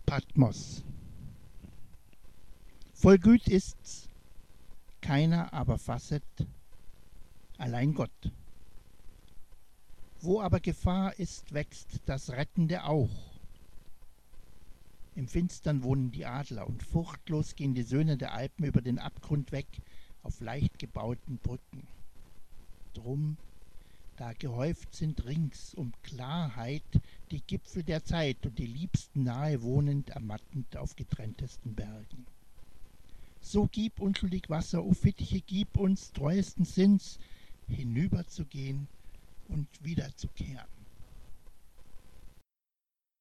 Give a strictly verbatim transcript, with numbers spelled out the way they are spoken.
Patmos. Voll Güt ist's, keiner aber fasset, allein Gott. Wo aber Gefahr ist, wächst das Rettende auch. Im Finstern wohnen die Adler und furchtlos gehen die Söhne der Alpen über den Abgrund weg auf leicht gebauten Brücken. Drum, da gehäuft sind rings um Klarheit die Gipfel der Zeit und die Liebsten nahe wohnend, ermattend auf getrenntesten Bergen. So gib unschuldig Wasser, o Fittiche, gib uns treuesten Sinns, hinüberzugehen und wiederzukehren.